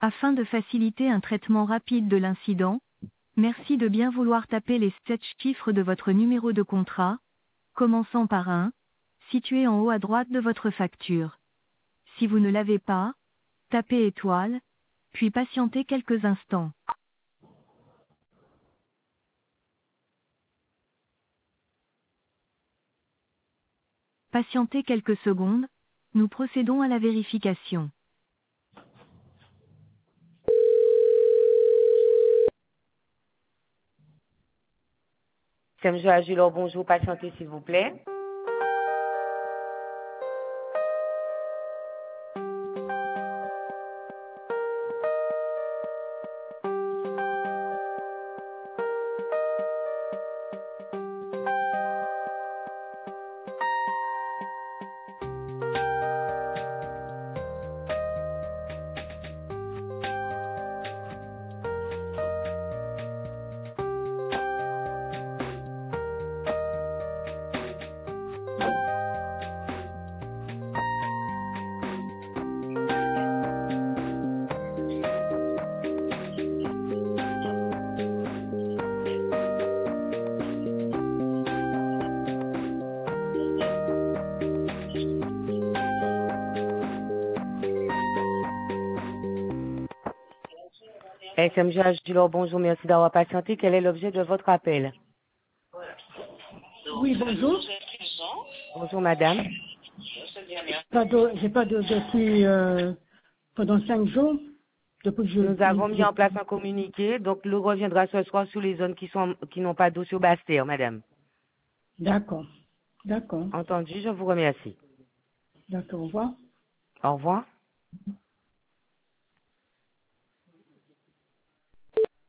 Afin de faciliter un traitement rapide de l'incident, merci de bien vouloir taper les 7 chiffres de votre numéro de contrat, commençant par 1, situé en haut à droite de votre facture. Si vous ne l'avez pas, tapez étoile, puis patientez quelques instants. Patientez quelques secondes, nous procédons à la vérification. Comme je Agilor, bonjour, patientez s'il vous plaît. SMG Agilor, bonjour, merci d'avoir patienté. Quel est l'objet de votre appel? Oui, bonjour. Bonjour, madame. J'ai pas de depuis pendant 5 jours. Depuis que Nous avons mis en place un communiqué, donc le reviendra ce soir sur les zones qui n'ont pas d'eau sur Bastère, madame. D'accord. D'accord. Entendu, je vous remercie. D'accord, au revoir. Au revoir.